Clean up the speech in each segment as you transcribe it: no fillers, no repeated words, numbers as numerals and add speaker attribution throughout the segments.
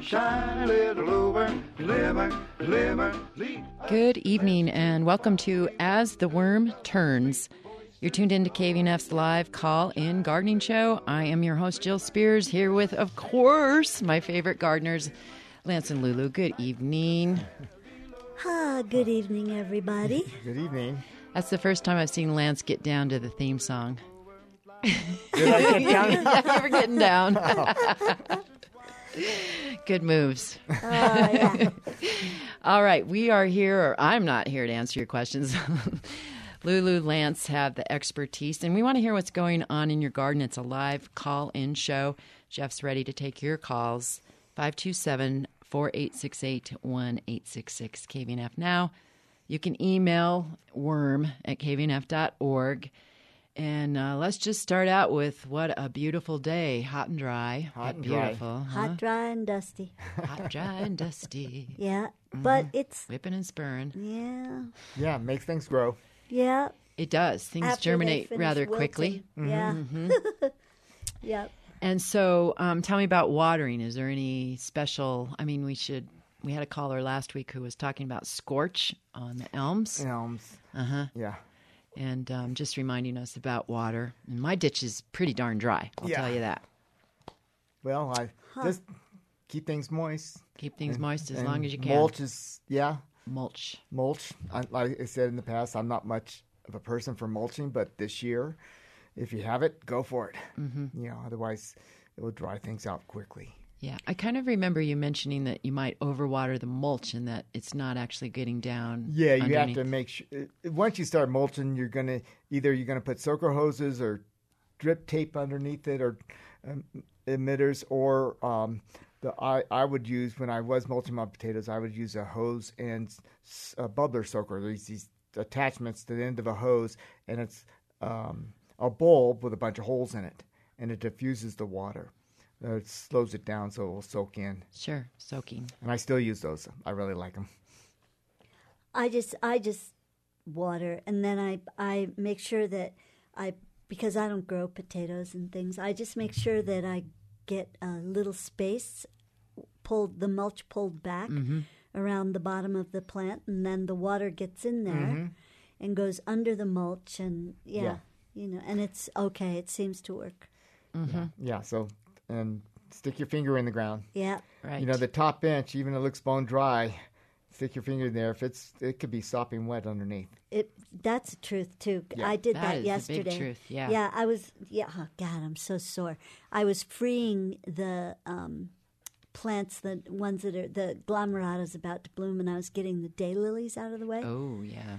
Speaker 1: shine a little over, liberty.
Speaker 2: Good evening and welcome to As the Worm Turns. You're tuned into KVNF's live call-in gardening show. I am your host, Jill Spears, here with, of course, my favorite gardeners, Lance and Lulu. Good evening.
Speaker 3: Good evening, everybody.
Speaker 4: Good evening.
Speaker 2: That's the first time I've seen Lance get down to the theme song.
Speaker 4: Did I get down?
Speaker 2: Yeah, you were getting down. Good moves.
Speaker 3: Yeah.
Speaker 2: All right, we are here, or I'm not here to answer your questions. Lulu, Lance have the expertise, and we want to hear what's going on in your garden. It's a live call-in show. Jeff's ready to take your calls. 527-4868-1866, KVNF Now. You can email worm@kvnf.org. And let's just start out with what a beautiful day. Hot and dry.
Speaker 4: Hot and
Speaker 2: beautiful.
Speaker 4: dry.
Speaker 2: Huh?
Speaker 3: Hot, dry, and dusty.
Speaker 2: Hot, dry, and dusty.
Speaker 3: Yeah, but it's,
Speaker 2: Whipping and spurring.
Speaker 3: yeah,
Speaker 4: Yeah, makes things grow.
Speaker 3: yeah.
Speaker 2: It does. Things
Speaker 3: After they
Speaker 2: germinate
Speaker 3: finish
Speaker 2: rather
Speaker 3: wilting.
Speaker 2: quickly.
Speaker 3: Yeah. Yep.
Speaker 2: And so tell me about watering. Is there any special, we had a caller last week who was talking about scorch on the elms.
Speaker 4: Elms.
Speaker 2: Uh-huh.
Speaker 4: Yeah.
Speaker 2: And just reminding us about water. And my ditch is pretty darn dry, I'll tell you that.
Speaker 4: Well, I just keep things moist.
Speaker 2: Keep things
Speaker 4: And-
Speaker 2: moist as
Speaker 4: and
Speaker 2: long as you can.
Speaker 4: Mulch is,
Speaker 2: Mulch.
Speaker 4: mulch. Like I said in the past, I'm not much of a person for mulching, but this year, if you have it, go for it. Mm-hmm. Otherwise it will dry things out quickly.
Speaker 2: Yeah, I kind of remember you mentioning that you might overwater the mulch and that it's not actually getting down.
Speaker 4: Yeah, you
Speaker 2: underneath.
Speaker 4: have to make sure. Once you start mulching, you're gonna put soaker hoses or drip tape underneath it, or emitters, or I would use, when I was mulching my potatoes, I would use a hose and a bubbler soaker. There's these attachments to the end of a hose, and it's a bulb with a bunch of holes in it, and it diffuses the water. It slows it down so it will soak in.
Speaker 2: Sure, soaking.
Speaker 4: And I still use those. I really like them.
Speaker 3: I just water, and then I make sure that because I don't grow potatoes and things, I just make sure that I get a little space, the mulch pulled back around the bottom of the plant, and then the water gets in there and goes under the mulch, and and it's okay. It seems to work.
Speaker 2: Mm-hmm.
Speaker 4: Yeah, so, and stick your finger in the ground.
Speaker 3: Yeah.
Speaker 2: Right.
Speaker 4: The top bench, even if it looks bone dry, stick your finger in there. It could be sopping wet underneath.
Speaker 3: That's the truth too.
Speaker 4: Yeah.
Speaker 3: I did
Speaker 2: That
Speaker 3: that
Speaker 2: is the
Speaker 3: yesterday.
Speaker 2: big truth, yeah.
Speaker 3: Yeah, I was. Yeah. Oh God, I'm so sore. I was freeing the plants, the ones that are the glomerata's about to bloom, and I was getting the daylilies out of the way.
Speaker 2: Oh, yeah.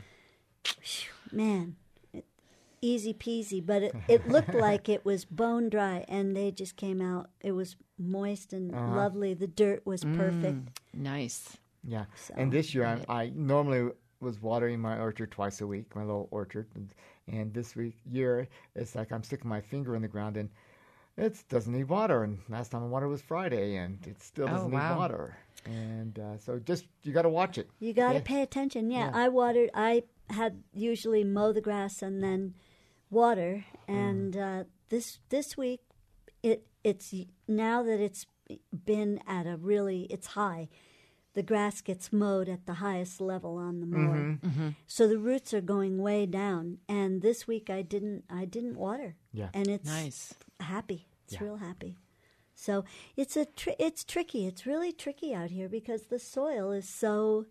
Speaker 3: Man, easy peasy. But it looked like it was bone dry, and they just came out. It was moist and lovely. The dirt was perfect.
Speaker 2: Nice.
Speaker 4: Yeah.
Speaker 3: So-
Speaker 4: And this year, I normally was watering my orchard twice a week, my little orchard. And this year, it's like I'm sticking my finger in the ground, and it doesn't need water. And last time I watered was Friday, and it still doesn't need water. And so you got to watch it.
Speaker 3: You got to
Speaker 4: Okay?
Speaker 3: pay attention. Yeah,
Speaker 4: Yeah.
Speaker 3: I had usually mow the grass and then water, and this week it's now that it's been at it's high. The grass gets mowed at the highest level on the mower, so the roots are going way down. And this week I didn't water.
Speaker 4: Yeah.
Speaker 3: And it's
Speaker 2: Nice.
Speaker 3: happy. It's
Speaker 4: Yeah.
Speaker 3: real happy. So it's tricky. It's really tricky out here because the soil is so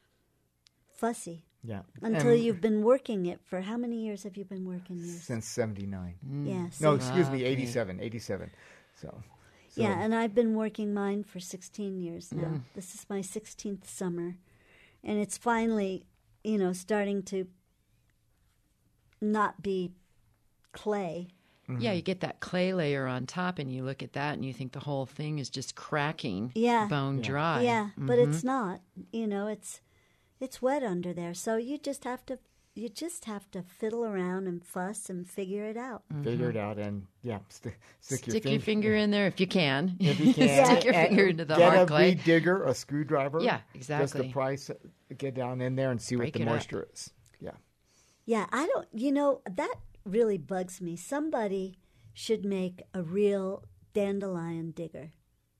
Speaker 3: fussy.
Speaker 4: Yeah.
Speaker 3: Until
Speaker 4: And
Speaker 3: you've been working it for how many years have you been working yours?
Speaker 4: Since 79.
Speaker 3: Yeah.
Speaker 4: No,
Speaker 3: so-
Speaker 4: excuse me,
Speaker 2: Okay.
Speaker 4: 87. So
Speaker 3: yeah, and I've been working mine for 16 years now. This is my 16th summer, and it's finally, starting to not be clay.
Speaker 2: Yeah, you get that clay layer on top, and you look at that, and you think the whole thing is just cracking,
Speaker 3: Yeah.
Speaker 2: bone dry.
Speaker 3: Yeah, but it's not. It's wet under there, so you just have to fiddle around and fuss and figure it out.
Speaker 4: figure it out, and stick
Speaker 2: your finger in there if you can.
Speaker 4: If you can.
Speaker 2: Stick your
Speaker 4: And
Speaker 2: finger into the
Speaker 4: get
Speaker 2: hard
Speaker 4: a
Speaker 2: clay.
Speaker 4: weed digger, a screwdriver.
Speaker 2: Yeah,
Speaker 4: Just
Speaker 2: exactly.
Speaker 4: the price. Get down in there and see
Speaker 2: Break
Speaker 4: what
Speaker 2: it
Speaker 4: the
Speaker 2: up.
Speaker 4: moisture is. Yeah.
Speaker 3: Yeah, I don't. That really bugs me. Somebody should make a real dandelion digger.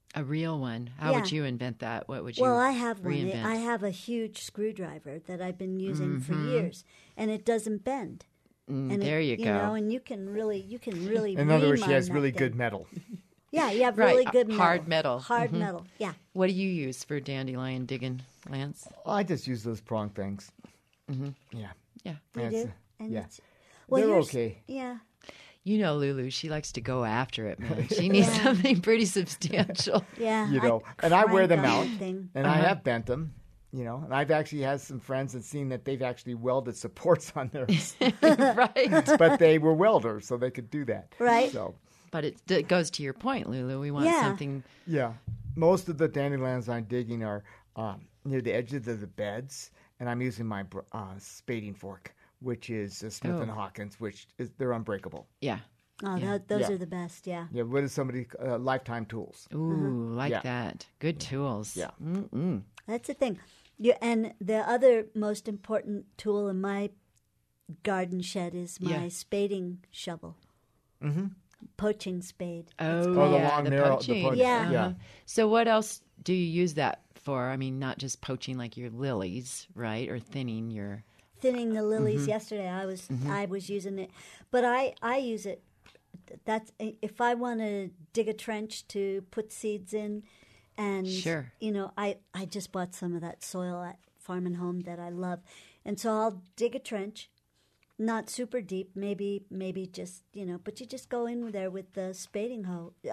Speaker 2: A real one. How would
Speaker 3: Yeah.
Speaker 2: you invent that? What would you
Speaker 3: Well, I have one.
Speaker 2: reinvent?
Speaker 3: I have a huge screwdriver that I've been using for years, and it doesn't bend. And
Speaker 2: there you
Speaker 3: you
Speaker 2: go.
Speaker 3: know, and you can really
Speaker 4: In other words, she
Speaker 3: ream
Speaker 4: has
Speaker 3: on
Speaker 4: really
Speaker 3: that
Speaker 4: good
Speaker 3: thing.
Speaker 4: metal.
Speaker 3: Yeah, you have
Speaker 2: Right,
Speaker 3: really good metal.
Speaker 2: hard metal.
Speaker 3: Hard metal. Yeah.
Speaker 2: What do you use for dandelion digging, Lance?
Speaker 4: I just use those prong things. Yeah.
Speaker 2: Yeah.
Speaker 3: You
Speaker 4: That's-
Speaker 3: do? And
Speaker 4: yeah.
Speaker 3: it's- well,
Speaker 4: They're
Speaker 3: yours-
Speaker 4: okay.
Speaker 3: Yeah.
Speaker 2: You know, Lulu, she likes to go after it, man. She needs something pretty substantial.
Speaker 3: Yeah.
Speaker 4: You know, and I wear them
Speaker 3: crank on
Speaker 4: out,
Speaker 3: that thing.
Speaker 4: and I have bent them. You know, and I've actually had some friends and seen that they've actually welded supports on theirs,
Speaker 2: Right.
Speaker 4: but they were welders, so they could do that.
Speaker 3: Right.
Speaker 4: So,
Speaker 2: But it goes to your point, Lulu. We want
Speaker 3: Yeah.
Speaker 2: something.
Speaker 4: yeah, most of the dandelions I'm digging are near the edges of the beds, and I'm using my spading fork, which is a Smith and Hawkins, which is they're unbreakable.
Speaker 2: Yeah.
Speaker 3: Oh,
Speaker 2: Yeah.
Speaker 3: those
Speaker 4: Yeah.
Speaker 3: are the best. Yeah.
Speaker 4: Yeah, what is somebody lifetime tools?
Speaker 2: Ooh, like
Speaker 4: Yeah.
Speaker 2: that. Good tools.
Speaker 4: Yeah.
Speaker 2: Mm-mm.
Speaker 3: That's the thing. And the other most important tool in my garden shed is my
Speaker 2: Yeah.
Speaker 3: spading shovel. Poaching spade.
Speaker 2: Oh,
Speaker 4: the
Speaker 2: yeah,
Speaker 4: long,
Speaker 2: the
Speaker 4: narrow- the
Speaker 2: poaching.
Speaker 4: poaching,
Speaker 3: Yeah.
Speaker 4: yeah.
Speaker 2: So what else do you use that for? I mean, not just poaching like your lilies, right? Or thinning your...
Speaker 3: Thinning the lilies yesterday, I was using it, but I use it. That's if I want to dig a trench to put seeds in, and
Speaker 2: Sure.
Speaker 3: you know, I just bought some of that soil at Farm and Home that I love, and so I'll dig a trench, not super deep, maybe just but you just go in there with the spading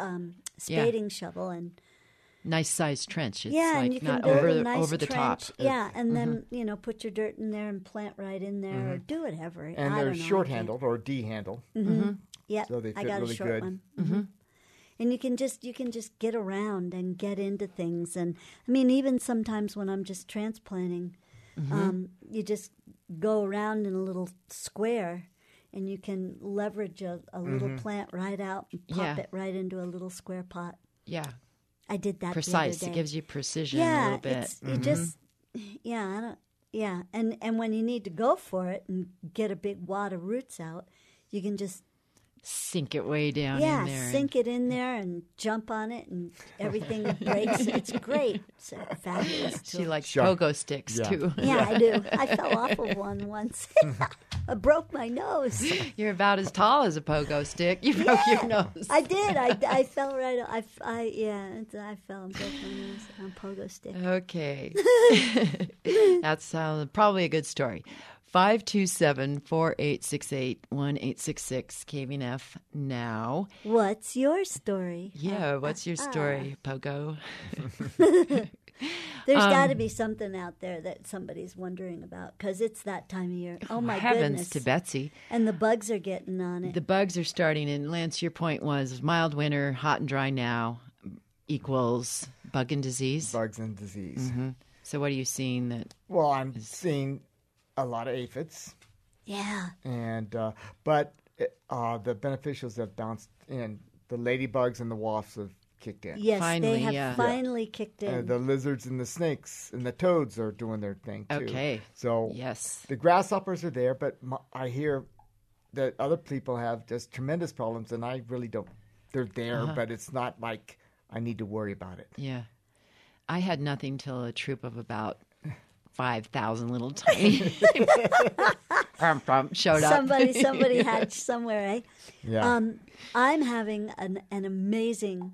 Speaker 3: shovel and.
Speaker 2: Nice sized trench. It's
Speaker 3: Yeah,
Speaker 2: like
Speaker 3: and you can
Speaker 2: not
Speaker 3: build
Speaker 2: over
Speaker 3: a
Speaker 2: the,
Speaker 3: nice
Speaker 2: over the top.
Speaker 3: trench. Yeah, and then put your dirt in there and plant right in there, or do whatever.
Speaker 4: And
Speaker 3: I
Speaker 4: they're
Speaker 3: don't know, I
Speaker 4: short
Speaker 3: can't-
Speaker 4: handled or D handle.
Speaker 3: Yeah,
Speaker 4: so they
Speaker 3: I
Speaker 4: fit
Speaker 3: got
Speaker 4: really
Speaker 3: a short
Speaker 4: good.
Speaker 3: one. And you can just get around and get into things. And I mean, even sometimes when I'm just transplanting, you just go around in a little square. And you can leverage a little plant right out and pop
Speaker 2: Yeah.
Speaker 3: it right into a little square pot.
Speaker 2: Yeah.
Speaker 3: I did that.
Speaker 2: Precise.
Speaker 3: The other
Speaker 2: It
Speaker 3: day.
Speaker 2: gives you precision a
Speaker 3: Yeah,
Speaker 2: little bit.
Speaker 3: it's it just I don't and when you need to go for it and get a big wad of roots out, you can just
Speaker 2: Sink it way down in there.
Speaker 3: sink it in there and jump on it and everything breaks. It's great. It's a fabulous
Speaker 2: She
Speaker 3: tool.
Speaker 2: likes
Speaker 4: Sure.
Speaker 2: pogo sticks,
Speaker 4: Yeah.
Speaker 2: too.
Speaker 3: Yeah, I do. I fell off of one once. I broke my nose.
Speaker 2: You're about as tall as a pogo stick. You broke your nose.
Speaker 3: I did. I fell right. I fell and broke my nose on a pogo stick.
Speaker 2: Okay. That's probably a good story. 527-4868-1866 KVNF now.
Speaker 3: What's your story?
Speaker 2: Yeah, what's your story, Pogo?
Speaker 3: There's got to be something out there that somebody's wondering about because it's that time of year. Oh my
Speaker 2: Heavens
Speaker 3: goodness!
Speaker 2: to Betsy.
Speaker 3: And the bugs are getting on it.
Speaker 2: The bugs are starting, and Lance, your point was mild winter, hot and dry now equals bug and disease.
Speaker 4: Bugs and disease.
Speaker 2: So what are you seeing that...
Speaker 4: Well, I'm seeing a lot of aphids,
Speaker 3: Yeah.
Speaker 4: and but the beneficials have bounced in. The ladybugs and the wasps have kicked in.
Speaker 3: Yes,
Speaker 2: Finally,
Speaker 3: they have
Speaker 2: yeah.
Speaker 3: finally kicked in.
Speaker 4: The lizards and the snakes and the toads are doing their thing too.
Speaker 2: Okay.
Speaker 4: So
Speaker 2: Yes.
Speaker 4: the grasshoppers are there, but I hear that other people have just tremendous problems, and I really don't. They're there, but it's not like I need to worry about it.
Speaker 2: Yeah. I had nothing till a troop of about 5,000 little tiny showed up.
Speaker 3: Somebody hatched somewhere, eh?
Speaker 4: Yeah.
Speaker 3: I'm having an amazing,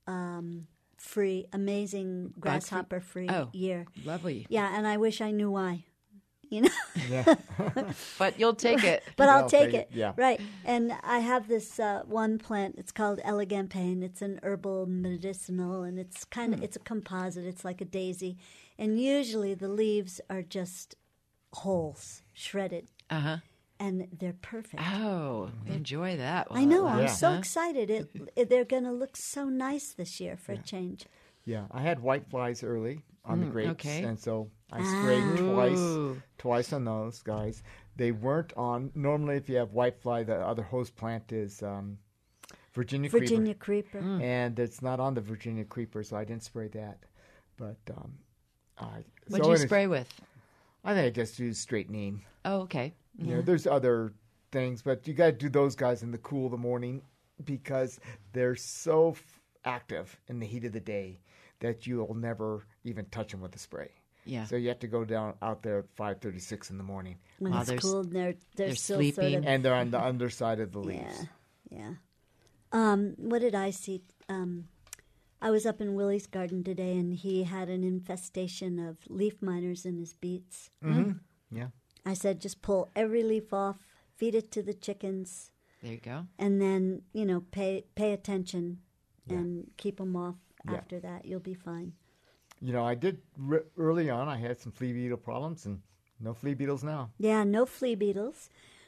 Speaker 3: grasshopper free
Speaker 2: Oh.
Speaker 3: year.
Speaker 2: Lovely.
Speaker 3: Yeah, and I wish I knew why. You know.
Speaker 4: yeah.
Speaker 2: But you'll take it.
Speaker 3: But I'll
Speaker 4: I'll
Speaker 3: take
Speaker 4: take
Speaker 3: it.
Speaker 4: it, yeah.
Speaker 3: Right. And I have this one plant. It's called Elegampane. It's an herbal medicinal, and it's it's a composite. It's like a daisy, and usually the leaves are just holes, shredded,
Speaker 2: Uh-huh.
Speaker 3: and they're perfect.
Speaker 2: Oh, enjoy that one.
Speaker 3: I know. I'm
Speaker 4: Yeah.
Speaker 3: so excited. They're going to look so nice this year for a change.
Speaker 4: Yeah, I had white flies early on the grapes,
Speaker 2: okay.
Speaker 4: and so I sprayed
Speaker 2: Ooh.
Speaker 4: twice on those guys. They weren't on. Normally, if you have white fly, the other host plant is Virginia
Speaker 3: Virginia creeper.
Speaker 2: Mm.
Speaker 4: and it's not on the Virginia creeper, so I didn't spray that. But
Speaker 2: What'd you spray with?
Speaker 4: I think I just used straight neem.
Speaker 2: Oh, okay.
Speaker 4: You know, there's other things, but you got to do those guys in the cool of the morning because they're so active in the heat of the day that you'll never even touch them with a spray.
Speaker 2: Yeah.
Speaker 4: So you have to go down out there at 5:36 in the morning,
Speaker 3: When
Speaker 2: While
Speaker 3: it's
Speaker 2: they're
Speaker 3: cool, and they're still
Speaker 2: sleeping.
Speaker 3: sort of,
Speaker 4: and they're on the underside of the leaves.
Speaker 3: yeah. What did I see? I was up in Willie's garden today, and he had an infestation of leaf miners in his beets.
Speaker 4: Mm-hmm. Yeah.
Speaker 3: I said, just pull every leaf off, feed it to the chickens,
Speaker 2: There you go.
Speaker 3: and then pay attention and keep them off.
Speaker 4: Yeah.
Speaker 3: After that, you'll be fine.
Speaker 4: I did early on. I had some flea beetle problems, and no flea beetles now.
Speaker 3: Yeah, no flea beetles.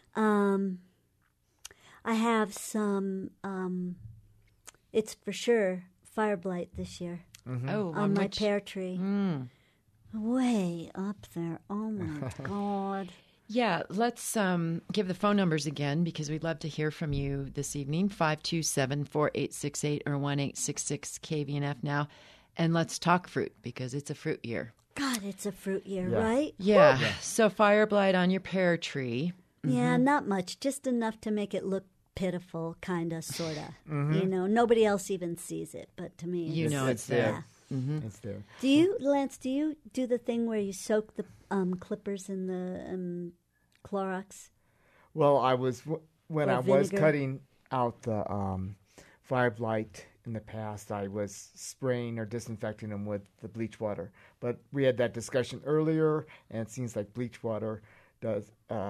Speaker 3: I have some. It's for sure fire blight this year
Speaker 2: Oh,
Speaker 3: on my
Speaker 2: which-
Speaker 3: pear tree. Way up there. Oh my God.
Speaker 2: Yeah, let's give the phone numbers again because we'd love to hear from you this evening. 527-4868 or 1-866-KVNF now. And let's talk fruit because it's a fruit year.
Speaker 3: God, it's a fruit year,
Speaker 4: Yeah.
Speaker 3: right?
Speaker 2: Yeah. So fire blight on your pear tree.
Speaker 3: Yeah, not much. Just enough to make it look pitiful, kind of, sort of. Nobody else even sees it, but to me,
Speaker 2: You know it's there.
Speaker 4: It's there.
Speaker 3: Do you, Lance? Do you do the thing where you soak the clippers in the Clorox?
Speaker 4: Well, I was when
Speaker 3: Or
Speaker 4: I was
Speaker 3: vinegar.
Speaker 4: cutting out the fire blight in the past. I was spraying or disinfecting them with the bleach water. But we had that discussion earlier, and it seems like bleach water does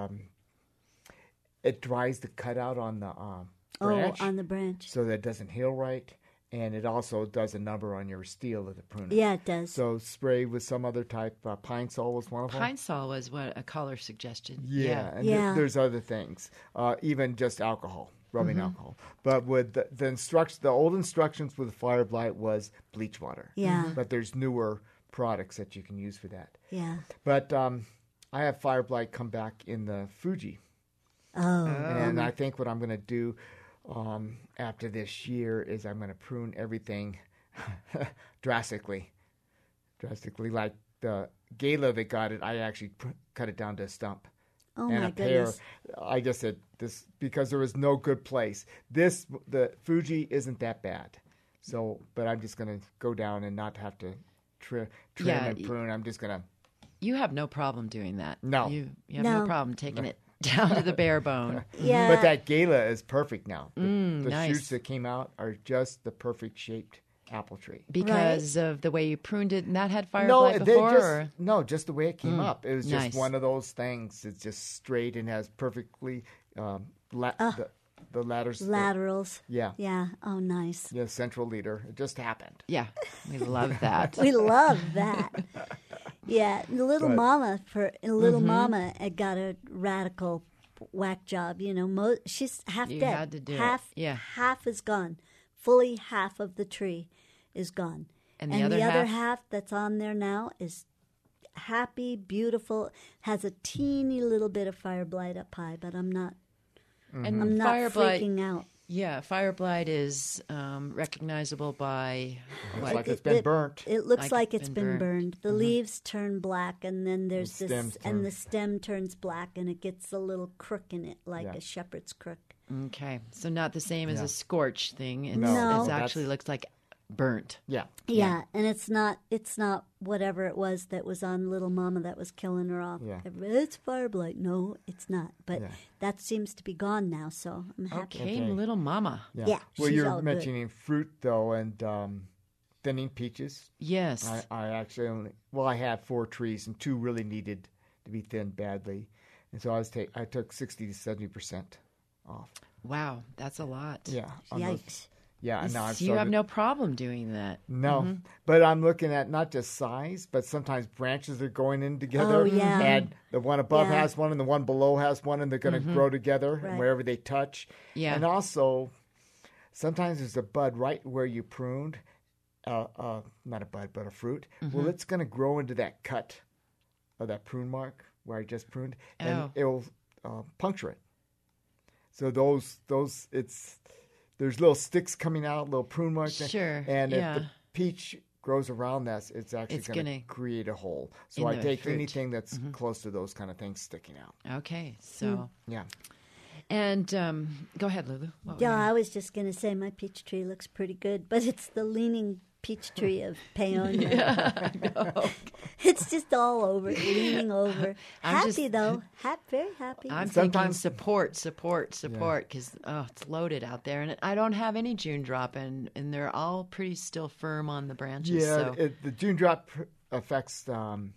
Speaker 4: it dries the cutout on the branch,
Speaker 3: On the branch.
Speaker 4: so that it doesn't heal right, and it also does a number on your steel of the pruner.
Speaker 3: Yeah, it does.
Speaker 4: So spray with some other type. Pine Sol was one of them.
Speaker 2: Pine Sol was what a caller suggested.
Speaker 4: Yeah, and
Speaker 3: Yeah.
Speaker 4: there's other things, even just alcohol, rubbing alcohol. But with the old instructions with fire blight was bleach water.
Speaker 3: Yeah.
Speaker 4: But there's newer products that you can use for that.
Speaker 3: Yeah.
Speaker 4: But I have fire blight come back in the Fuji,
Speaker 3: Oh.
Speaker 4: and I think what I'm going to do after this year is I'm going to prune everything drastically. Like the Gala that got it, I actually cut it down to a stump.
Speaker 3: Oh
Speaker 4: And
Speaker 3: my
Speaker 4: a pear.
Speaker 3: goodness.
Speaker 4: I just said this because there was no good place. The Fuji isn't that bad. So, but I'm just going to go down and not have to trim
Speaker 2: Yeah,
Speaker 4: and prune. I'm just going to.
Speaker 2: You have no problem doing that.
Speaker 4: No.
Speaker 2: You have no
Speaker 3: No.
Speaker 2: problem taking it down to the bare bone.
Speaker 3: Yeah.
Speaker 4: But that Gala is perfect now. The
Speaker 2: nice.
Speaker 4: shoots that came out are just the perfect shaped apple tree.
Speaker 2: Because of the way you pruned it, and that had fire blight
Speaker 4: they
Speaker 2: before?
Speaker 4: just the way it came up. It was
Speaker 2: nice.
Speaker 4: just one of those things. It's just straight and has perfectly the ladders.
Speaker 3: Laterals.
Speaker 4: Yeah.
Speaker 3: Yeah. Oh, nice.
Speaker 4: Yeah, central leader. It just happened.
Speaker 2: Yeah, we love that.
Speaker 3: We love that. Yeah, the little
Speaker 4: But-
Speaker 3: mama mama had got a radical whack job. She's half
Speaker 2: You
Speaker 3: dead.
Speaker 2: had to do it.
Speaker 3: half,
Speaker 2: Yeah.
Speaker 3: half is gone. Fully half of the tree is gone,
Speaker 2: And the other half?
Speaker 3: half that's on there now is happy, beautiful. Has a teeny little bit of fire blight up high, but I'm not.
Speaker 2: And
Speaker 3: I'm not
Speaker 2: fire blight,
Speaker 3: freaking out.
Speaker 2: yeah, fire blight is recognizable by
Speaker 4: It's
Speaker 2: what?
Speaker 4: like it's been burnt.
Speaker 3: It looks
Speaker 2: Like
Speaker 3: like
Speaker 2: it's
Speaker 3: it's
Speaker 2: been
Speaker 3: been burned. The leaves turn black, and then there's
Speaker 4: The
Speaker 3: this,
Speaker 4: stems
Speaker 3: and
Speaker 4: turn-
Speaker 3: the stem turns black, and it gets a little crook in it, like
Speaker 4: Yeah.
Speaker 3: a shepherd's crook.
Speaker 2: Okay, so not the same as
Speaker 4: Yeah.
Speaker 2: a scorch thing. It's,
Speaker 4: No,
Speaker 3: No.
Speaker 2: it
Speaker 4: that's-
Speaker 2: actually looks like burnt.
Speaker 4: Yeah.
Speaker 3: Yeah, and it's not whatever it was that was on Little Mama that was killing her off.
Speaker 4: Yeah.
Speaker 3: It's fire blight. No, it's not. But
Speaker 4: Yeah.
Speaker 3: that seems to be gone now, so I'm happy.
Speaker 2: Okay,
Speaker 4: Okay.
Speaker 2: little mama.
Speaker 4: Yeah.
Speaker 3: Yeah,
Speaker 4: Well,
Speaker 3: she's
Speaker 4: you're
Speaker 3: all good.
Speaker 4: mentioning fruit though, and thinning peaches.
Speaker 2: Yes.
Speaker 4: I actually I had 4 trees, and 2 really needed to be thinned badly, and so I took 60 to 70% off.
Speaker 2: Wow, that's a lot.
Speaker 4: Yeah. on those-
Speaker 3: Yikes.
Speaker 4: Yeah, and now I've
Speaker 2: So you have
Speaker 4: started-
Speaker 2: no problem doing that.
Speaker 4: No, but I'm looking at not just size, but sometimes branches are going in together.
Speaker 3: Oh, yeah.
Speaker 4: And the one above
Speaker 3: Yeah.
Speaker 4: has one, and the one below has one, and they're going to grow together
Speaker 3: Right.
Speaker 4: wherever they touch.
Speaker 2: Yeah.
Speaker 4: And also, sometimes there's a bud right where you pruned, not a bud, but a fruit. Well, it's going to grow into that cut of that prune mark where I just pruned, and
Speaker 2: Oh.
Speaker 4: it'll puncture it. So there's little sticks coming out, little prune marks.
Speaker 2: Sure,
Speaker 4: And
Speaker 2: yeah.
Speaker 4: if the peach grows around that, it's actually
Speaker 2: It's
Speaker 4: going to
Speaker 2: gonna-
Speaker 4: create a hole. So
Speaker 2: in
Speaker 4: I
Speaker 2: the
Speaker 4: take
Speaker 2: fruit.
Speaker 4: anything that's close to those kind of things sticking out.
Speaker 2: Okay, so
Speaker 4: Yeah.
Speaker 2: And go ahead, Lulu. What were
Speaker 3: Yeah,
Speaker 2: you-
Speaker 3: I was just going to say my peach tree looks pretty good, but it's the leaning peach tree of Peonia. It's just all over, leaning over.
Speaker 2: I'm
Speaker 3: Happy
Speaker 2: just-
Speaker 3: though, very happy.
Speaker 2: I'm thinking
Speaker 4: Sometimes-
Speaker 2: support, because it's loaded out there, and I don't have any June drop, and they're all pretty still firm on the branches.
Speaker 4: Yeah,
Speaker 2: so.
Speaker 4: the June drop affects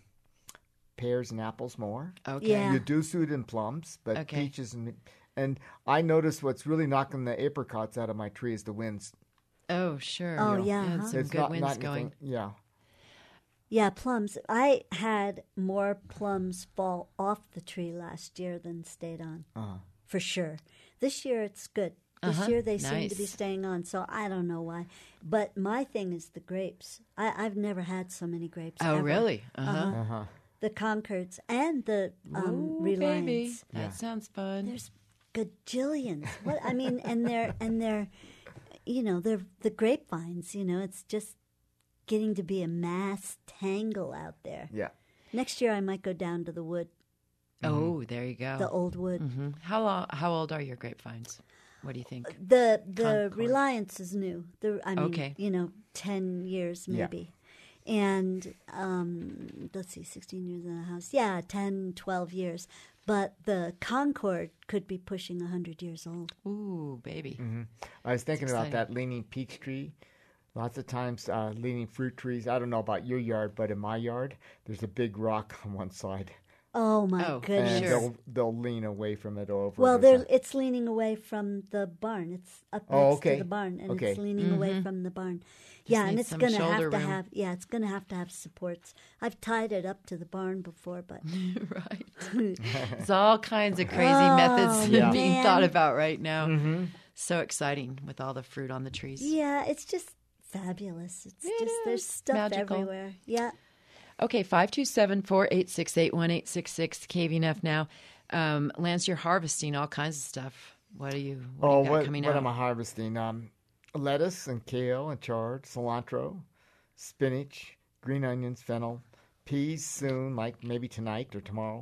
Speaker 4: pears and apples more.
Speaker 2: Okay.
Speaker 3: Yeah.
Speaker 4: You do suit in plums, but
Speaker 2: Okay.
Speaker 4: peaches and I notice what's really knocking the apricots out of my tree is the winds.
Speaker 2: Oh, sure.
Speaker 3: Oh, yeah,
Speaker 2: Had
Speaker 3: huh?
Speaker 2: some
Speaker 4: It's
Speaker 2: good
Speaker 4: not
Speaker 2: winds
Speaker 4: anything-
Speaker 2: going.
Speaker 4: Yeah.
Speaker 3: Yeah, plums. I had more plums fall off the tree last year than stayed on, for sure. This year it's good. This year they seem to be
Speaker 2: Nice.
Speaker 3: staying on, so I don't know why. But my thing is the grapes. I've never had so many grapes.
Speaker 2: Oh,
Speaker 3: ever.
Speaker 2: really? Uh-huh.
Speaker 3: The Concords and the
Speaker 2: Ooh,
Speaker 3: Reliance.
Speaker 2: baby. That sounds fun.
Speaker 3: There's gajillions. What I mean, and they're they're the grapevines. It's just getting to be a mass tangle out there.
Speaker 4: Yeah.
Speaker 3: Next year I might go down to the wood,
Speaker 2: Oh, there you go.
Speaker 3: the old wood.
Speaker 2: Mhm. How old are your grapevines? What do you think?
Speaker 3: The
Speaker 2: Concord.
Speaker 3: Reliance is new.
Speaker 2: Okay.
Speaker 3: 10 years
Speaker 4: Yeah.
Speaker 3: maybe. And let's see, 16 years in the house. Yeah, 10, 12 years. But the Concord could be pushing 100 years old.
Speaker 2: Ooh, baby.
Speaker 4: I was thinking about
Speaker 2: exciting.
Speaker 4: that leaning peach tree. Lots of times, leaning fruit trees. I don't know about your yard, but in my yard, there's a big rock on one side,
Speaker 3: Oh, my
Speaker 2: Oh,
Speaker 3: goodness.
Speaker 4: and
Speaker 2: Sure.
Speaker 4: they'll lean away from it over.
Speaker 3: Well,
Speaker 4: There's
Speaker 3: it's leaning away from the barn. It's up next
Speaker 4: Oh, okay.
Speaker 3: to the barn, and
Speaker 4: Okay.
Speaker 3: it's leaning away from the barn. Yeah, and
Speaker 2: needs
Speaker 3: it's
Speaker 2: some
Speaker 3: going to
Speaker 2: shoulder
Speaker 3: have to
Speaker 2: room.
Speaker 3: have. Yeah, it's going to have supports. I've tied it up to the barn before, but
Speaker 2: Right. There's all kinds of crazy
Speaker 3: Oh,
Speaker 2: methods
Speaker 4: Yeah.
Speaker 2: being
Speaker 3: man.
Speaker 2: thought about right now. So exciting with all the fruit on the trees.
Speaker 3: yeah, it's just fabulous. It's
Speaker 2: It
Speaker 3: just there's
Speaker 2: is.
Speaker 3: stuff
Speaker 2: Magical.
Speaker 3: everywhere. Yeah.
Speaker 2: Okay, 527-486-8166, KVNF now. Lance, you're harvesting all kinds of stuff. What do you got coming
Speaker 4: what
Speaker 2: out?
Speaker 4: am I harvesting? Lettuce and kale and chard, cilantro, spinach, green onions, fennel, peas soon, like maybe tonight or tomorrow.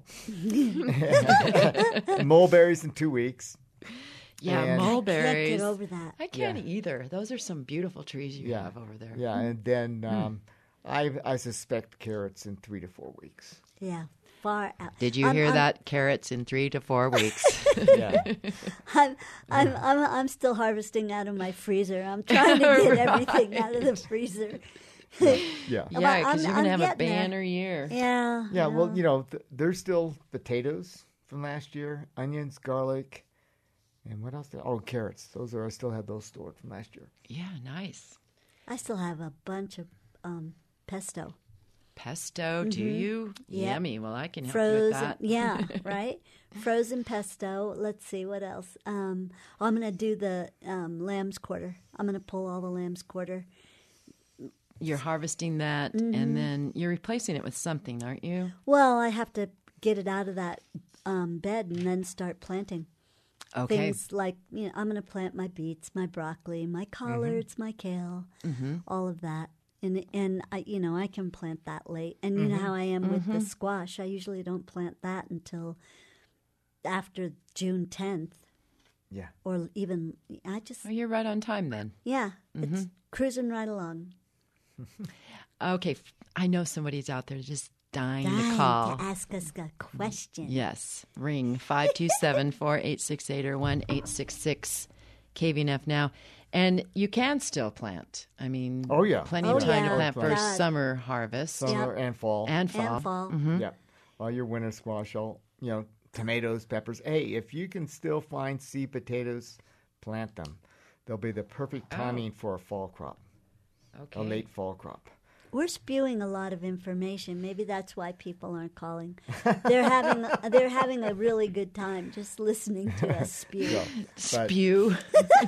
Speaker 4: Mulberries in 2 weeks.
Speaker 2: Yeah,
Speaker 4: and-
Speaker 3: Can't
Speaker 2: mulberries.
Speaker 3: get over that.
Speaker 2: I can't either. Those are some beautiful trees you
Speaker 4: Yeah.
Speaker 2: have over there.
Speaker 4: Yeah, and then I suspect carrots in 3 to 4 weeks.
Speaker 3: Yeah, far out.
Speaker 2: Did you hear that? Carrots in 3 to 4 weeks.
Speaker 4: Yeah.
Speaker 3: I'm still harvesting out of my freezer. I'm trying to get everything out of the freezer.
Speaker 4: Yeah.
Speaker 2: Yeah,
Speaker 3: Well,
Speaker 2: because you're
Speaker 3: I'm
Speaker 2: going to have a
Speaker 3: getting there.
Speaker 2: banner year.
Speaker 3: Yeah.
Speaker 4: Yeah, well, there's still potatoes from last year, onions, garlic, and what else? Oh, carrots. I still have those stored from last year.
Speaker 2: Yeah, nice.
Speaker 3: I still have a bunch of pesto.
Speaker 2: Pesto, do you?
Speaker 3: Yep.
Speaker 2: Yummy. Well, I can help you
Speaker 3: Frozen,
Speaker 2: with that.
Speaker 3: yeah, right. Frozen pesto. Let's see what else. I'm gonna do the lamb's quarter. I'm gonna pull all the lamb's quarter.
Speaker 2: You're harvesting that, and then you're replacing it with something, aren't you?
Speaker 3: Well, I have to get it out of that bed and then start planting.
Speaker 2: Okay.
Speaker 3: Things like, I'm going to plant my beets, my broccoli, my collards, my kale, all of that. And I can plant that late. And you know how I am with the squash. I usually don't plant that until after June 10th.
Speaker 4: Yeah.
Speaker 3: Or even,
Speaker 2: Well, you're right on time then.
Speaker 3: it's cruising right along.
Speaker 2: Okay. I know somebody's out there just dying to
Speaker 3: Dying
Speaker 2: call.
Speaker 3: to ask us a question.
Speaker 2: Yes. Ring 527-4868 or 1-866 KVNF now. And you can still plant. I mean,
Speaker 4: Oh, yeah.
Speaker 2: plenty
Speaker 3: Oh,
Speaker 2: of time
Speaker 3: yeah.
Speaker 2: to plant for
Speaker 3: God.
Speaker 2: summer harvest
Speaker 4: Summer and fall.
Speaker 2: and fall.
Speaker 3: And fall.
Speaker 4: Yeah. All your winter squash, tomatoes, peppers. Hey, if you can still find seed potatoes, plant them. They'll be the perfect timing for a fall crop,
Speaker 2: Okay.
Speaker 4: a late fall crop.
Speaker 3: We're spewing a lot of information. Maybe that's why people aren't calling. They're having a really good time just listening to us spew.
Speaker 4: So, but
Speaker 2: Spew.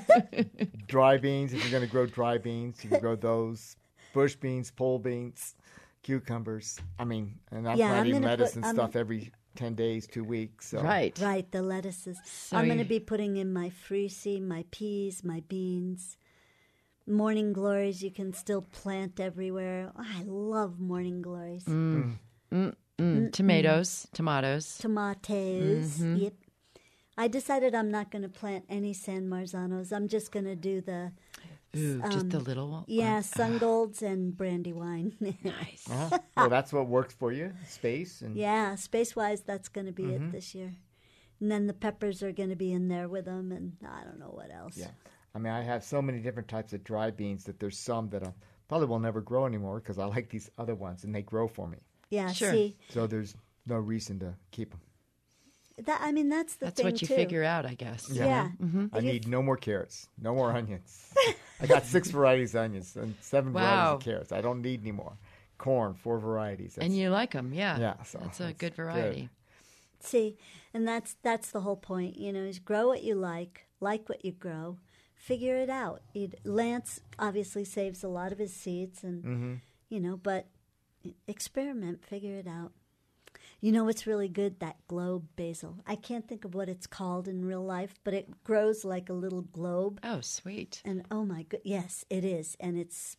Speaker 4: dry beans, if you're going to grow dry beans, you can grow those. Bush beans, pole beans, cucumbers. And I'm
Speaker 3: Yeah, I'm
Speaker 4: planting
Speaker 3: gonna
Speaker 4: lettuce
Speaker 3: put-
Speaker 4: and stuff every 10 days, 2 weeks. So.
Speaker 2: Right.
Speaker 3: Right, the lettuces.
Speaker 2: So
Speaker 3: I'm going to
Speaker 2: you-
Speaker 3: be putting in my freesie, my peas, my beans. Morning glories you can still plant everywhere. Oh, I love morning glories.
Speaker 2: Tomatoes.
Speaker 3: Tomatoes. Yep. I decided I'm not going to plant any San Marzanos. I'm just going to do the
Speaker 2: Ooh, just the little one.
Speaker 3: sun golds and Brandywine.
Speaker 2: Nice.
Speaker 4: Well, that's what works for you. Space and
Speaker 3: Yeah, space-wise, that's going to be it this year. And then the peppers are going to be in there with them, and I don't know what else.
Speaker 4: yeah. I mean, I have so many different types of dry beans that there's some that I probably will never grow anymore because I like these other ones and they grow for me.
Speaker 3: Yeah,
Speaker 2: Sure.
Speaker 3: see,
Speaker 4: So there's no reason to keep them.
Speaker 3: that's the
Speaker 2: That's
Speaker 3: thing,
Speaker 2: what you
Speaker 3: too.
Speaker 2: figure out, I guess.
Speaker 3: Yeah.
Speaker 4: I need no more carrots, no more onions. I got 6 varieties of onions and 7
Speaker 2: Wow.
Speaker 4: varieties of carrots. I don't need any more. Corn, 4 varieties.
Speaker 2: And you like them, yeah.
Speaker 4: Yeah, so
Speaker 2: that's a
Speaker 4: it's
Speaker 2: good
Speaker 4: good.
Speaker 2: variety.
Speaker 3: See, and that's the whole point, is grow what you like what you grow, figure it out. Lance obviously saves a lot of his seeds, and but experiment, figure it out. You know what's really good? That globe basil. I can't think of what it's called in real life, but it grows like a little globe.
Speaker 2: Oh, sweet.
Speaker 3: And oh my good, yes, it is, and it's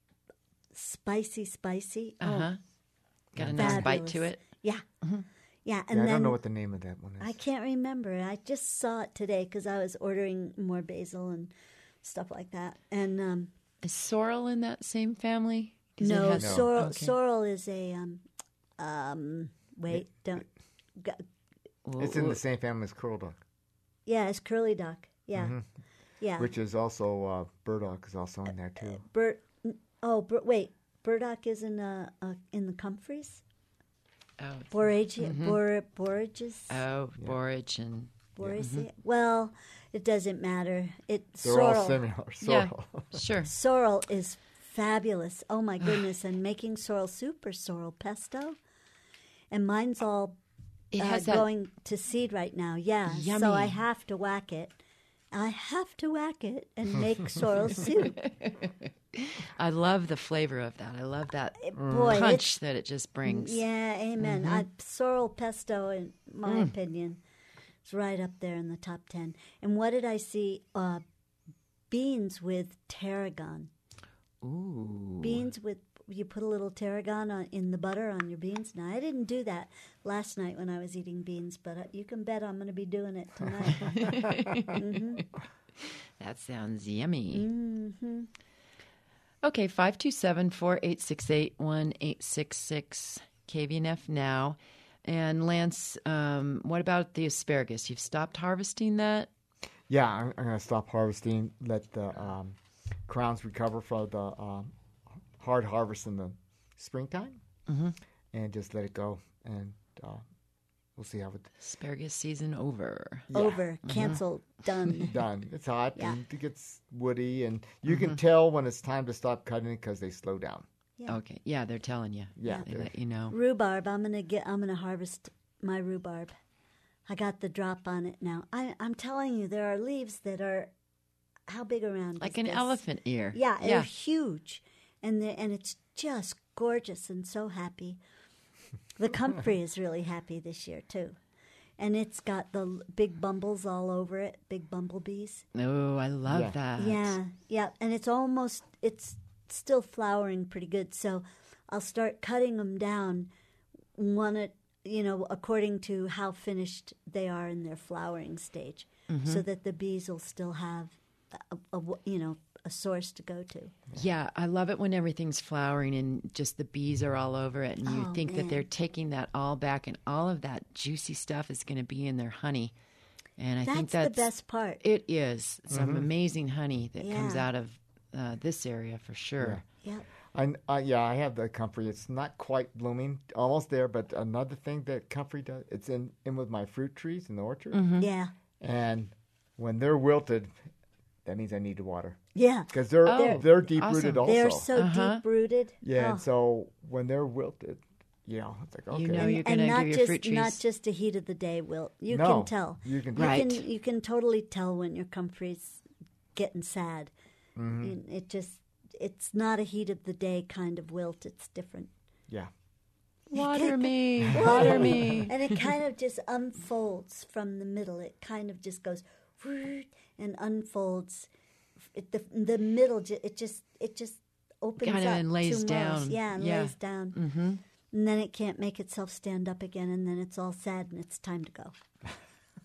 Speaker 3: spicy.
Speaker 2: Got a nice bite to
Speaker 3: Fabulous.
Speaker 2: it.
Speaker 3: Yeah, yeah. And
Speaker 4: Yeah, I
Speaker 3: then
Speaker 4: don't know what the name of that one is.
Speaker 3: I can't remember. I just saw it today because I was ordering more basil and stuff like that. And
Speaker 2: Is sorrel in that same family? 'Cause it
Speaker 3: no,
Speaker 2: has-
Speaker 3: sorrel.
Speaker 2: Okay.
Speaker 3: Sorrel is a wait, don't.
Speaker 4: It's in the same family as curl duck,
Speaker 3: Yeah, it's curly duck. Yeah, yeah.
Speaker 4: which is also burdock is also in there too.
Speaker 3: Wait, burdock is in the comfreys.
Speaker 2: Oh,
Speaker 3: Borage, borages.
Speaker 2: oh, borage and
Speaker 3: Borace. Well, it doesn't matter.
Speaker 4: They're
Speaker 3: sorrel.
Speaker 4: all similar.
Speaker 2: yeah,
Speaker 4: Sorrel.
Speaker 2: sure.
Speaker 3: Sorrel is fabulous. Oh my goodness! And making sorrel soup or sorrel pesto, and mine's all
Speaker 2: It has that.
Speaker 3: going to seed right now. Yeah,
Speaker 2: Yummy.
Speaker 3: so I have to whack it. And make sorrel soup.
Speaker 2: I love the flavor of that. I love that
Speaker 3: Boy,
Speaker 2: punch that it just brings.
Speaker 3: yeah, amen. Sorrel pesto, in my opinion, is right up there in the top 10. And what did I see? Beans with tarragon.
Speaker 2: Ooh.
Speaker 3: Beans with you put a little tarragon in the butter on your beans. Now I didn't do that last night when I was eating beans, but you can bet I'm going to be doing it tonight.
Speaker 2: That sounds yummy.
Speaker 3: Mm-hmm.
Speaker 2: Okay, 527-4868-1866, KVNF now. And Lance, what about the asparagus? You've stopped harvesting that?
Speaker 4: Yeah, I'm going to stop harvesting. Let the crowns recover for the hard harvest in the springtime, and just let it go. And we'll see how it
Speaker 2: Asparagus season over.
Speaker 3: Over, canceled, done.
Speaker 4: done. It's hot
Speaker 3: Yeah.
Speaker 4: and it gets woody, and you can tell when it's time to stop cutting it because they slow down.
Speaker 3: Yeah.
Speaker 2: Okay, yeah, they're telling you.
Speaker 4: Yeah.
Speaker 2: They let you know.
Speaker 3: Rhubarb. I'm gonna harvest my rhubarb. I got the drop on it now. I'm telling you, there are leaves that are how big around?
Speaker 2: Like
Speaker 3: is
Speaker 2: an
Speaker 3: this?
Speaker 2: elephant ear.
Speaker 3: Yeah, they're huge, and it's just gorgeous and so happy. The comfrey is really happy this year too, and it's got the big bumbles all over it, big bumblebees.
Speaker 2: Oh, I love
Speaker 4: Yeah.
Speaker 2: that.
Speaker 3: Yeah, and it's still flowering pretty good. So I'll start cutting them down according to how finished they are in their flowering stage, so that the bees will still have a source to go to.
Speaker 2: Yeah, I love it when everything's flowering and just the bees are all over it, and you
Speaker 3: Oh,
Speaker 2: think that
Speaker 3: man.
Speaker 2: they're taking that all back, and all of that juicy stuff is going to be in their honey. And I think
Speaker 3: That's the best part.
Speaker 2: It is some amazing honey that comes
Speaker 3: Yeah.
Speaker 2: out of this area for sure.
Speaker 3: Yeah.
Speaker 4: I have the comfrey. It's not quite blooming, almost there. But another thing that comfrey does, it's in with my fruit trees in the orchard,
Speaker 3: Yeah.
Speaker 4: and when they're wilted, that means I need to water
Speaker 3: Yeah.
Speaker 4: because
Speaker 2: Oh,
Speaker 4: they're deep rooted
Speaker 2: awesome.
Speaker 4: also.
Speaker 3: They're so deep rooted.
Speaker 4: Yeah,
Speaker 3: Oh.
Speaker 4: and so when they're wilted, it's like okay,
Speaker 2: You know you're
Speaker 3: And
Speaker 2: going to
Speaker 3: not
Speaker 2: give your
Speaker 3: just
Speaker 2: fruit trees.
Speaker 3: not just a heat of the day wilt. You
Speaker 4: No,
Speaker 3: can tell.
Speaker 4: you can
Speaker 2: Right.
Speaker 3: You can totally tell when your comfrey's getting sad.
Speaker 4: Mm-hmm.
Speaker 3: It's not a heat of the day kind of wilt. It's different.
Speaker 4: yeah.
Speaker 2: Water me, water me.
Speaker 3: And it kind of just unfolds from the middle. It kind of just goes and unfolds. The middle, it just opens
Speaker 2: Kind of
Speaker 3: up
Speaker 2: and lays
Speaker 3: to
Speaker 2: down.
Speaker 3: Most. Yeah, and
Speaker 2: Yeah.
Speaker 3: lays down. And then it can't make itself stand up again, and then it's all sad, and it's time to go.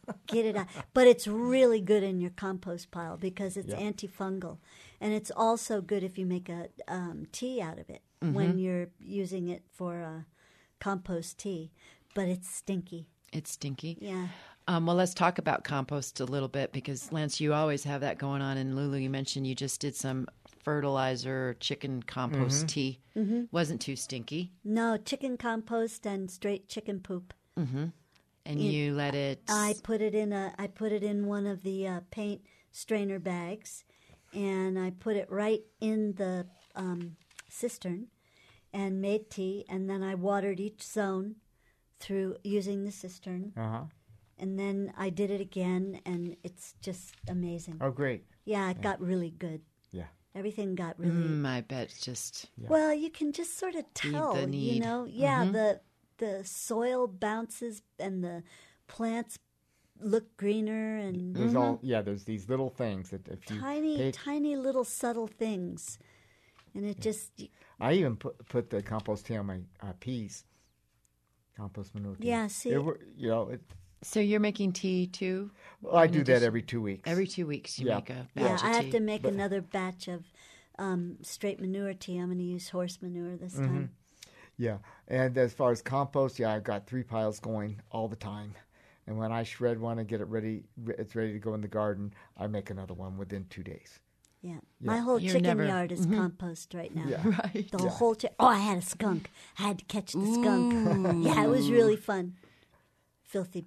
Speaker 3: Get it out. But it's really good in your compost pile because it's antifungal. And it's also good if you make a tea out of it when you're using it for compost tea. But it's stinky.
Speaker 2: It's stinky.
Speaker 3: Yeah.
Speaker 2: Well, let's talk about compost a little bit because, Lance, you always have that going on. And Lulu, you mentioned you just did some fertilizer chicken compost tea. Wasn't too stinky.
Speaker 3: No, chicken compost and straight chicken poop.
Speaker 2: And you let it...
Speaker 3: I put it in one of the paint strainer bags, and I put it right in the cistern and made tea, and then I watered each zone through using the cistern. And then I did it again, and it's just amazing.
Speaker 4: Oh, great.
Speaker 3: Yeah, it got really good.
Speaker 4: Yeah.
Speaker 3: Everything got really...
Speaker 2: I bet it's just...
Speaker 3: Well, you can just sort of tell,
Speaker 2: the need.
Speaker 3: you know? Yeah, the soil bounces and the plants look greener and
Speaker 4: There's there's these little things that if you
Speaker 3: tiny little subtle things. And it just...
Speaker 4: I even put the compost tea on my peas. Compost manure tea.
Speaker 3: Yeah, see...
Speaker 2: So you're making tea too?
Speaker 4: Well, I do that every 2 weeks.
Speaker 2: Every 2 weeks you make a batch
Speaker 3: Yeah,
Speaker 2: of
Speaker 3: I have
Speaker 2: tea.
Speaker 3: to make another batch of straight manure tea. I'm going to use horse manure this time.
Speaker 4: Yeah, and as far as compost, I've got 3 piles going all the time. And when I shred one and get it ready, it's ready to go in the garden, I make another one within 2 days.
Speaker 3: Yeah. My whole
Speaker 2: You're
Speaker 3: chicken
Speaker 2: never-
Speaker 3: yard is compost right now.
Speaker 4: Yeah.
Speaker 2: Right.
Speaker 3: The whole I had a skunk. I had to catch the skunk. Yeah, it was really fun. Filthy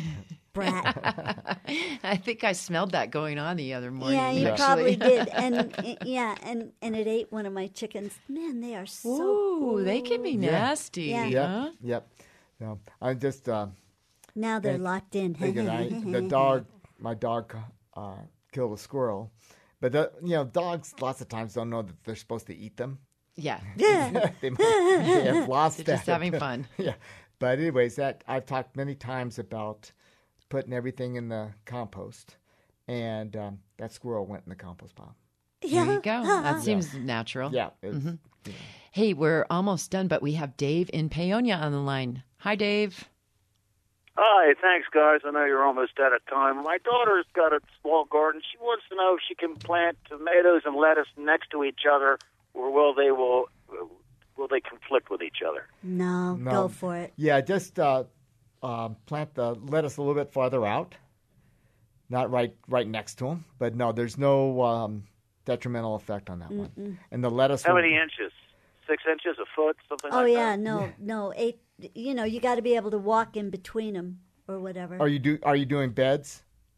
Speaker 3: brat.
Speaker 2: I think I smelled that going on the other morning.
Speaker 3: Yeah, you
Speaker 2: actually.
Speaker 3: probably did. And and it ate one of my chickens. Man, they are so
Speaker 2: Ooh, they can be nasty.
Speaker 3: Yeah.
Speaker 2: Huh?
Speaker 4: Yep. No, I just
Speaker 3: now they're locked in.
Speaker 4: figured my dog killed a squirrel. But dogs lots of times don't know that they're supposed to eat them.
Speaker 2: Yeah.
Speaker 4: they have lost
Speaker 2: They're
Speaker 4: that.
Speaker 2: just having fun.
Speaker 4: Yeah. But anyways, that I've talked many times about putting everything in the compost, and that squirrel went in the compost pile.
Speaker 3: Yeah.
Speaker 2: There you go. That seems natural.
Speaker 4: Yeah. It's,
Speaker 2: Hey, we're almost done, but we have Dave in Paonia on the line. Hi, Dave.
Speaker 5: Hi, thanks, guys. I know you're almost out of time. My daughter's got a small garden. She wants to know if she can plant tomatoes and lettuce next to each other, or will they conflict with each other?
Speaker 3: No, go for it.
Speaker 4: Yeah, just plant the lettuce a little bit farther out, not right next to them. But no, there's no detrimental effect on that one. And the lettuce.
Speaker 5: How many inches? 6 inches, a foot, something like that?
Speaker 3: Oh yeah, no, 8. You got to be able to walk in between them or whatever.
Speaker 4: Are you doing beds?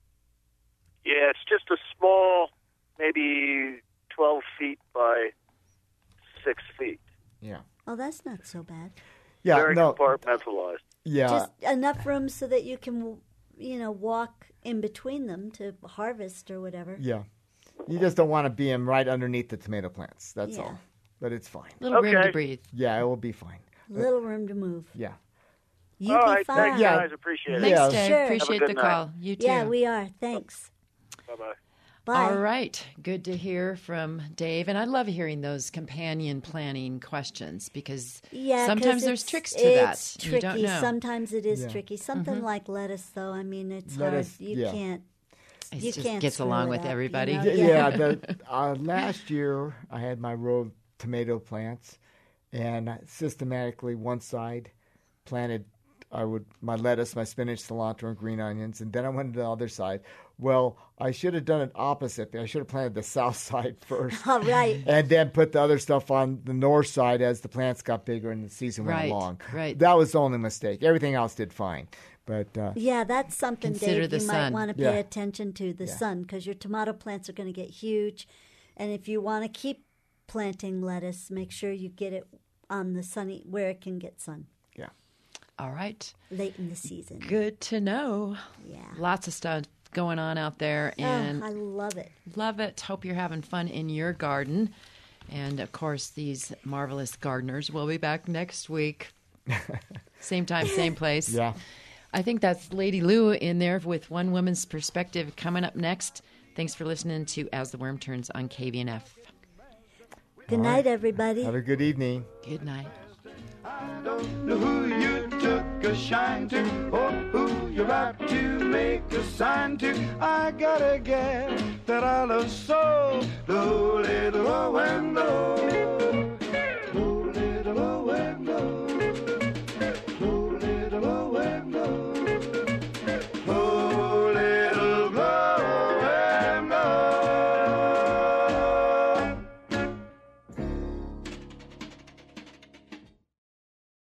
Speaker 5: Yeah, it's just a small, maybe 12 feet by 6 feet.
Speaker 4: Yeah.
Speaker 3: Oh, that's not so bad.
Speaker 4: Yeah.
Speaker 5: Very compartmentalized.
Speaker 4: Yeah.
Speaker 3: Just enough room so that you can, walk in between them to harvest or whatever.
Speaker 4: Yeah. You just don't want to be them right underneath the tomato plants. That's all. But it's fine.
Speaker 2: Little room to breathe.
Speaker 4: Yeah, it will be fine.
Speaker 3: Little room to move.
Speaker 4: Yeah.
Speaker 3: You
Speaker 5: All
Speaker 3: be
Speaker 5: right,
Speaker 3: fine.
Speaker 5: thanks, guys. Appreciate it.
Speaker 2: Thanks,
Speaker 4: Yeah.
Speaker 2: Dave.
Speaker 3: Sure.
Speaker 2: Appreciate
Speaker 5: Have a
Speaker 2: the
Speaker 5: good
Speaker 2: call.
Speaker 5: night.
Speaker 2: You too.
Speaker 3: Yeah, we are. Thanks.
Speaker 5: Bye-bye.
Speaker 3: Bye.
Speaker 2: All right. Good to hear from Dave. And I love hearing those companion planning questions because sometimes there's tricks to that.
Speaker 3: It's tricky.
Speaker 2: You don't know.
Speaker 3: Sometimes it is tricky. Something like lettuce, though, I mean, it's
Speaker 4: Lettuce,
Speaker 3: hard. You can't.
Speaker 2: It
Speaker 3: You
Speaker 2: just
Speaker 3: can't
Speaker 2: gets
Speaker 3: screw
Speaker 2: along
Speaker 3: it
Speaker 2: with
Speaker 3: up,
Speaker 2: everybody.
Speaker 3: you know?
Speaker 4: Yeah. Last year, I had my row of tomato plants, and I systematically one side planted my lettuce, my spinach, cilantro, and green onions, and then I went to the other side. Well, I should have done it opposite. I should have planted the south side first.
Speaker 3: All right.
Speaker 4: And then put the other stuff on the north side as the plants got bigger and the season went along.
Speaker 2: Right.
Speaker 4: That was the only mistake. Everything else did fine. But
Speaker 3: Yeah, that's something,
Speaker 2: Consider
Speaker 3: Dave,
Speaker 2: the
Speaker 3: you might
Speaker 2: sun.
Speaker 3: want to pay
Speaker 4: Yeah.
Speaker 3: attention to, the sun, because your tomato plants are going to get huge. And if you want to keep planting lettuce, make sure you get it on the sunny, where it can get sun
Speaker 4: yeah.
Speaker 2: All right.
Speaker 3: late in the season.
Speaker 2: Good to know.
Speaker 3: Yeah.
Speaker 2: Lots of stuff going on out there. And
Speaker 3: I love it.
Speaker 2: love it. Hope you're having fun in your garden. And, of course, these marvelous gardeners will be back next week. Same time, same place.
Speaker 4: Yeah.
Speaker 2: I think that's Lady Lou in there with One Woman's Perspective coming up next. Thanks for listening to As the Worm Turns on KVNF.
Speaker 3: Good night, everybody.
Speaker 4: Have a good evening.
Speaker 2: Good night.
Speaker 1: I don't know who you took a shine to or who you're out to make a sign to. I got a gal that I love so. The little Owen, the